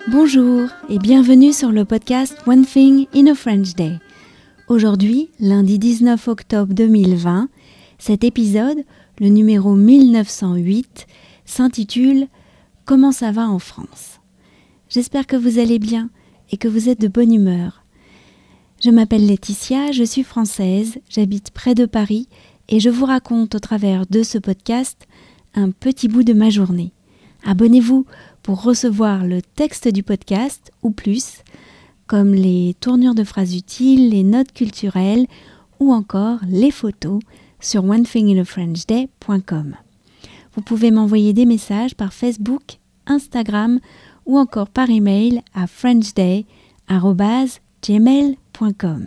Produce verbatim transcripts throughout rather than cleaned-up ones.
Bonjour et bienvenue sur le podcast One Thing in a French Day. Aujourd'hui, lundi dix-neuf octobre deux mille vingt, cet épisode, le numéro mille neuf cent huit, s'intitule « Comment ça va en France ?» J'espère que vous allez bien et que vous êtes de bonne humeur. Je m'appelle Laetitia, je suis française, j'habite près de Paris et je vous raconte au travers de ce podcast un petit bout de ma journée. Abonnez-vous pour recevoir le texte du podcast ou plus, comme les tournures de phrases utiles, les notes culturelles ou encore les photos sur one thing in a french day point com. Vous pouvez m'envoyer des messages par Facebook, Instagram ou encore par email à frenchday arobase gmail point com.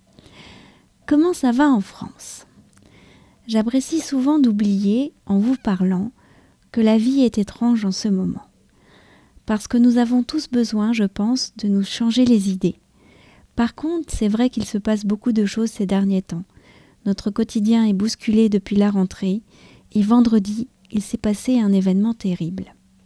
Comment ça va en France ? J'apprécie souvent d'oublier, en vous parlant, que la vie est étrange en ce moment. Parce que nous avons tous besoin, je pense, de nous changer les idées. Par contre, c'est vrai qu'il se passe beaucoup de choses ces derniers temps. Notre quotidien est bousculé depuis la rentrée et vendredi, il s'est passé un événement terrible.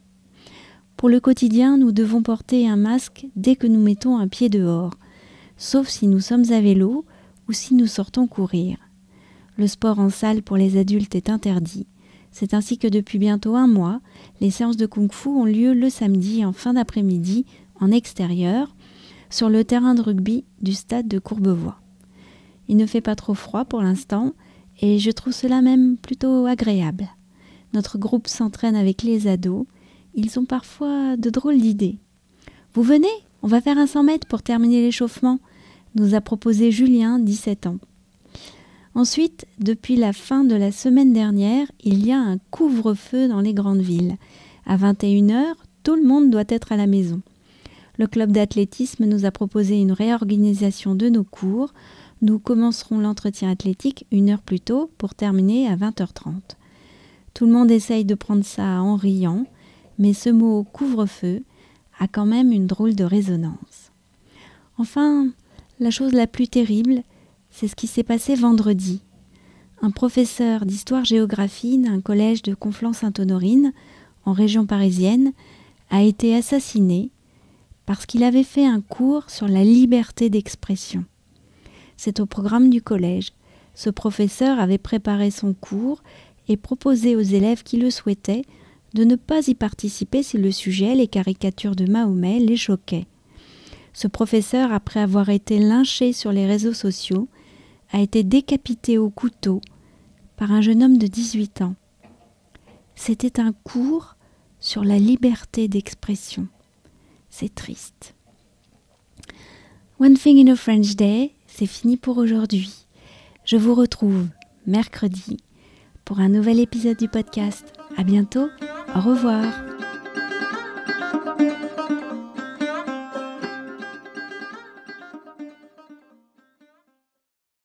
Pour le quotidien, nous devons porter un masque dès que nous mettons un pied dehors, sauf si nous sommes à vélo ou si nous sortons courir. Le sport en salle pour les adultes est interdit. C'est ainsi que depuis bientôt un mois, les séances de kung-fu ont lieu le samedi en fin d'après-midi en extérieur, sur le terrain de rugby du stade de Courbevoie. Il ne fait pas trop froid pour l'instant et je trouve cela même plutôt agréable. Notre groupe s'entraîne avec les ados, ils ont parfois de drôles d'idées. « Vous venez ? On va faire un cent mètres pour terminer l'échauffement », nous a proposé Julien, dix-sept ans. Ensuite, depuis la fin de la semaine dernière, il y a un couvre-feu dans les grandes villes. À vingt et une heures, tout le monde doit être à la maison. Le club d'athlétisme nous a proposé une réorganisation de nos cours. Nous commencerons l'entretien athlétique une heure plus tôt pour terminer à vingt heures trente. Tout le monde essaye de prendre ça en riant, mais ce mot couvre-feu a quand même une drôle de résonance. Enfin, la chose la plus terrible, c'est ce qui s'est passé vendredi. Un professeur d'histoire-géographie d'un collège de Conflans-Sainte-Honorine, en région parisienne, a été assassiné parce qu'il avait fait un cours sur la liberté d'expression. C'est au programme du collège. Ce professeur avait préparé son cours et proposé aux élèves qui le souhaitaient de ne pas y participer si le sujet, les caricatures de Mahomet, les choquait. Ce professeur, après avoir été lynché sur les réseaux sociaux, a été décapité au couteau par un jeune homme de dix-huit ans. C'était un cours sur la liberté d'expression. C'est triste. One Thing in a French Day, c'est fini pour aujourd'hui. Je vous retrouve mercredi pour un nouvel épisode du podcast. À bientôt, au revoir.